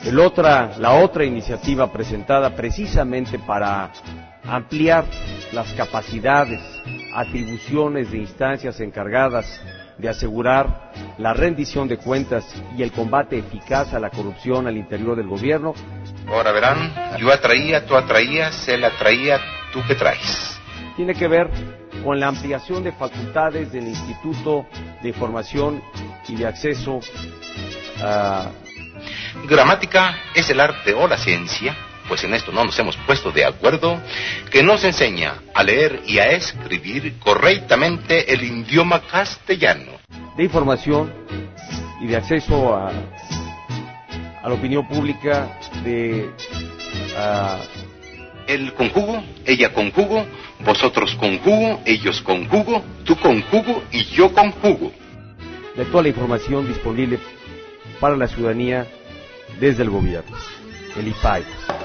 La otra iniciativa presentada precisamente para ampliar las capacidades, atribuciones de instancias encargadas de asegurar la rendición de cuentas y el combate eficaz a la corrupción al interior del gobierno. Ahora verán, yo atraía, tú atraías, él atraía, tú qué traes. Tiene que ver con la ampliación de facultades del Instituto de Información y de Acceso a... Gramática es el arte o la ciencia, pues en esto no nos hemos puesto de acuerdo, que nos enseña a leer y a escribir correctamente el idioma castellano. De información y de acceso a la opinión pública, Él con jugo, ella con jugo, vosotros con jugo, ellos con jugo, tú con jugo y yo con jugo. De toda la información disponible para la ciudadanía desde el gobierno, el IPAI.